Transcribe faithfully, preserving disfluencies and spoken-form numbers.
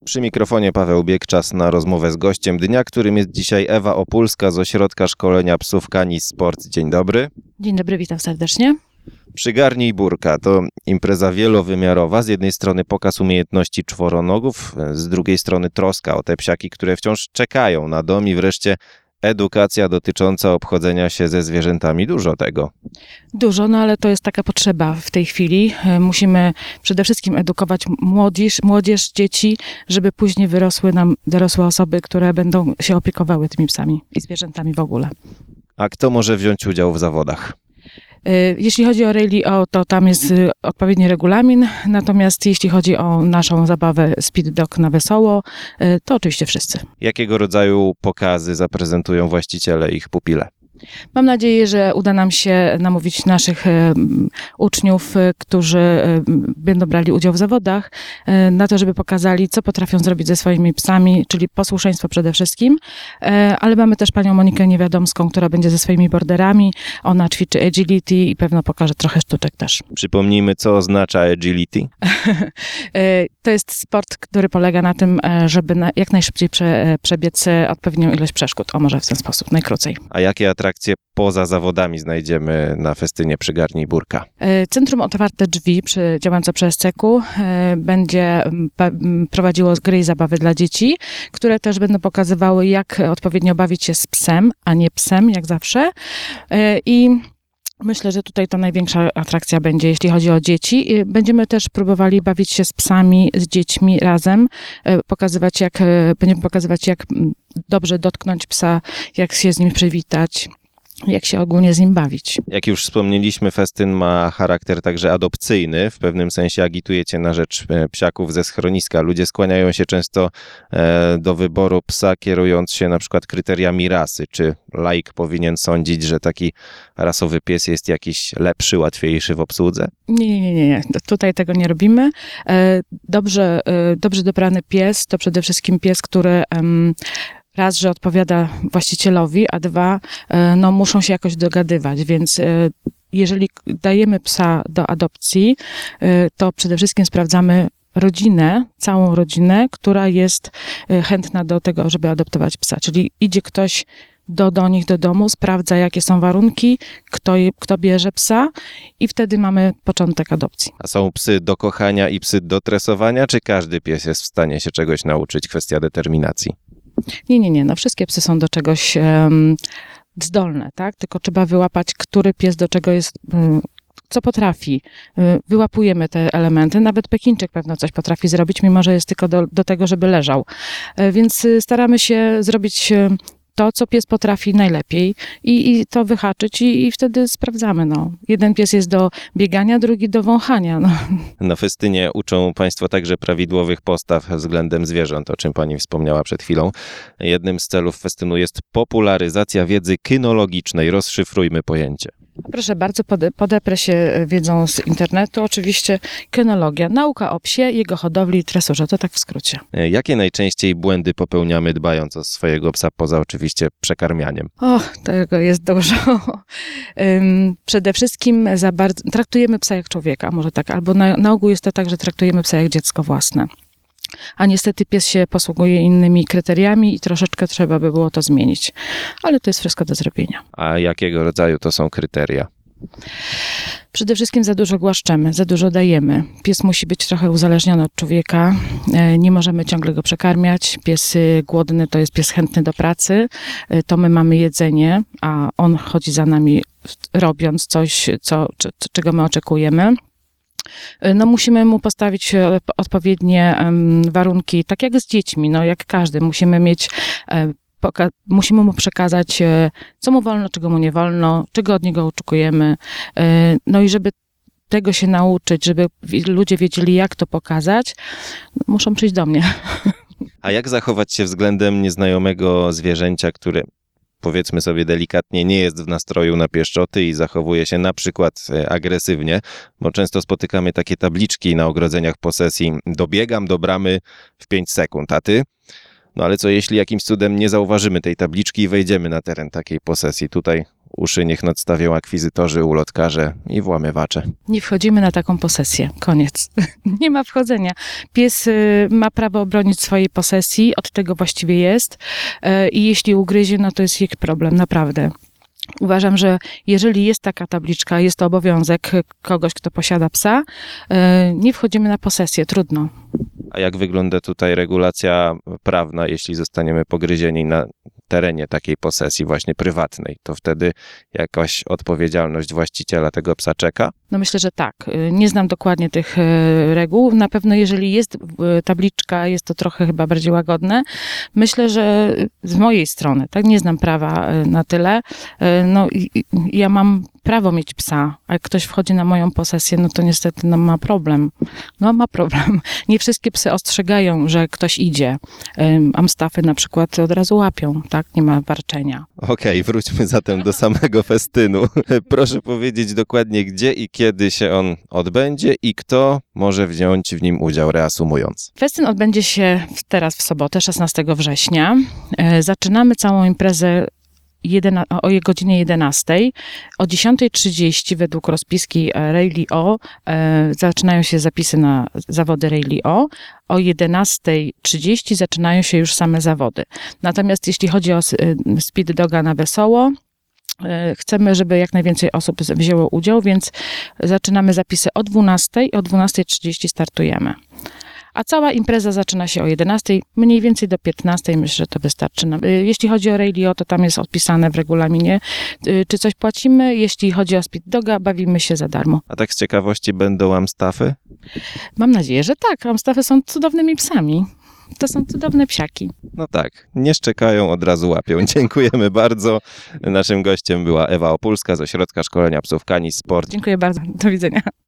Przy mikrofonie Paweł Bieg, czas na rozmowę z gościem dnia, którym jest dzisiaj Ewa Opulska z Ośrodka Szkolenia Psów Canis Sport. Dzień dobry. Dzień dobry, witam serdecznie. Przygarnij Burka to impreza wielowymiarowa. Z jednej strony pokaz umiejętności czworonogów, z drugiej strony troska o te psiaki, które wciąż czekają na dom i wreszcie edukacja dotycząca obchodzenia się ze zwierzętami. Dużo tego. Dużo, no ale to jest taka potrzeba w tej chwili. Musimy przede wszystkim edukować młodzież, młodzież, dzieci, żeby później wyrosły nam dorosłe osoby, które będą się opiekowały tymi psami i zwierzętami w ogóle. A kto może wziąć udział w zawodach? Jeśli chodzi o rally, to tam jest odpowiedni regulamin, natomiast jeśli chodzi o naszą zabawę Speed Dog na wesoło, to oczywiście wszyscy. Jakiego rodzaju pokazy zaprezentują właściciele ich pupile? Mam nadzieję, że uda nam się namówić naszych e, uczniów, e, którzy e, będą brali udział w zawodach, e, na to, żeby pokazali, co potrafią zrobić ze swoimi psami, czyli posłuszeństwo przede wszystkim. E, ale mamy też panią Monikę Niewiadomską, która będzie ze swoimi borderami. Ona ćwiczy agility i pewno pokaże trochę sztuczek też. Przypomnijmy, co oznacza agility. e, to jest sport, który polega na tym, e, żeby na, jak najszybciej prze, przebiec odpowiednią ilość przeszkód. O, może w ten sposób, najkrócej. A jakie atrakcje poza zawodami znajdziemy na festynie Przygarnij Burka? Centrum Otwarte Drzwi przy, działające przy es ce ku będzie prowadziło gry i zabawy dla dzieci, które też będą pokazywały, jak odpowiednio bawić się z psem, a nie psem, jak zawsze. I myślę, że tutaj to największa atrakcja będzie, jeśli chodzi o dzieci. Będziemy też próbowali bawić się z psami, z dziećmi razem, pokazywać jak, będziemy pokazywać, jak dobrze dotknąć psa, jak się z nim przywitać, jak się ogólnie z nim bawić. Jak już wspomnieliśmy, festyn ma charakter także adopcyjny. W pewnym sensie agitujecie na rzecz psiaków ze schroniska. Ludzie skłaniają się często do wyboru psa, kierując się na przykład kryteriami rasy. Czy laik powinien sądzić, że taki rasowy pies jest jakiś lepszy, łatwiejszy w obsłudze? Nie, nie, nie, nie. Tutaj tego nie robimy. Dobrze, dobrze dobrany pies to przede wszystkim pies, który raz, że odpowiada właścicielowi, a dwa, no muszą się jakoś dogadywać, więc jeżeli dajemy psa do adopcji, to przede wszystkim sprawdzamy rodzinę, całą rodzinę, która jest chętna do tego, żeby adoptować psa, czyli idzie ktoś do, do nich do domu, sprawdza, jakie są warunki, kto, je, kto bierze psa i wtedy mamy początek adopcji. A są psy do kochania i psy do tresowania, czy każdy pies jest w stanie się czegoś nauczyć? Kwestia determinacji. Nie, nie, nie. No wszystkie psy są do czegoś um, zdolne, tak? Tylko trzeba wyłapać, który pies do czego jest, um, co potrafi. Um, wyłapujemy te elementy. Nawet Pekińczyk pewno coś potrafi zrobić, mimo że jest tylko do, do tego, żeby leżał. Um, więc staramy się zrobić um, to, co pies potrafi najlepiej i, i to wyhaczyć i, i wtedy sprawdzamy. No. Jeden pies jest do biegania, drugi do wąchania. No. Na festynie uczą Państwo także prawidłowych postaw względem zwierząt, o czym Pani wspomniała przed chwilą. Jednym z celów festynu jest popularyzacja wiedzy kynologicznej. Rozszyfrujmy pojęcie. Proszę bardzo, pode, podeprę się wiedzą z internetu. Oczywiście kynologia, nauka o psie, jego hodowli i tresurze. To tak w skrócie. Jakie najczęściej błędy popełniamy, dbając o swojego psa, poza oczywiście przekarmianiem? Och, tego jest dużo. Um, przede wszystkim za bardzo, traktujemy psa jak człowieka, może tak, albo na, na ogół jest to tak, że traktujemy psa jak dziecko własne. A niestety pies się posługuje innymi kryteriami i troszeczkę trzeba by było to zmienić. Ale to jest wszystko do zrobienia. A jakiego rodzaju to są kryteria? Przede wszystkim za dużo głaszczemy, za dużo dajemy. Pies musi być trochę uzależniony od człowieka. Nie możemy ciągle go przekarmiać. Pies głodny to jest pies chętny do pracy. To my mamy jedzenie, a on chodzi za nami robiąc coś, co, czego my oczekujemy. No musimy mu postawić odpowiednie um, warunki, tak jak z dziećmi, no jak każdy. Musimy mieć, e, poka- musimy mu przekazać, e, co mu wolno, czego mu nie wolno, czego od niego oczekujemy. E, no i żeby tego się nauczyć, żeby ludzie wiedzieli, jak to pokazać, muszą przyjść do mnie. A jak zachować się względem nieznajomego zwierzęcia, które, powiedzmy sobie delikatnie, nie jest w nastroju na pieszczoty i zachowuje się na przykład agresywnie, bo często spotykamy takie tabliczki na ogrodzeniach posesji: dobiegam do bramy w pięć sekund, a ty? No ale co jeśli jakimś cudem nie zauważymy tej tabliczki i wejdziemy na teren takiej posesji? Tutaj uszy niech nadstawią akwizytorzy, ulotkarze i włamywacze. Nie wchodzimy na taką posesję. Koniec. Nie ma wchodzenia. Pies y, ma prawo obronić swojej posesji, od tego właściwie jest. Y, I jeśli ugryzie, no to jest ich problem, naprawdę. Uważam, że jeżeli jest taka tabliczka, jest to obowiązek kogoś, kto posiada psa, y, nie wchodzimy na posesję, trudno. A jak wygląda tutaj regulacja prawna, jeśli zostaniemy pogryzieni na terenie takiej posesji właśnie prywatnej, to wtedy jakaś odpowiedzialność właściciela tego psa czeka? No myślę, że tak. Nie znam dokładnie tych e, reguł. Na pewno jeżeli jest e, tabliczka, jest to trochę chyba bardziej łagodne. Myślę, że z mojej strony, tak, nie znam prawa e, na tyle. E, no i, i ja mam prawo mieć psa, a jak ktoś wchodzi na moją posesję, no to niestety no, ma problem. No ma problem. Nie wszystkie psy ostrzegają, że ktoś idzie. E, Amstaffy na przykład od razu łapią, tak? Nie ma warczenia. Okej, wróćmy zatem do samego festynu. Proszę powiedzieć dokładnie, gdzie i kiedy się on odbędzie i kto może wziąć w nim udział, reasumując. Festyn odbędzie się w- teraz w sobotę, szesnastego września. E, Zaczynamy całą imprezę jedyna- o godzinie jedenastej. O dziesiątej trzydzieści według rozpiski e, Rally O e, zaczynają się zapisy na zawody Rally O. O jedenastej trzydzieści zaczynają się już same zawody. Natomiast jeśli chodzi o s- e, Speed Doga na wesoło, e, chcemy, żeby jak najwięcej osób z- wzięło udział, więc zaczynamy zapisy o dwunastej, o dwunastej trzydzieści startujemy. A cała impreza zaczyna się o jedenastej, mniej więcej do piętnastej, myślę, że to wystarczy. nam. Y, Jeśli chodzi o Railio, to tam jest odpisane w regulaminie, y, czy coś płacimy. Jeśli chodzi o Speed Doga, bawimy się za darmo. A tak z ciekawości będą Amstaffy? Mam nadzieję, że tak. Amstaffy są cudownymi psami. To są cudowne psiaki. No tak, nie szczekają, od razu łapią. Dziękujemy bardzo. Naszym gościem była Ewa Opulska z Ośrodka Szkolenia Psów Canis Sport. Dziękuję bardzo. Do widzenia.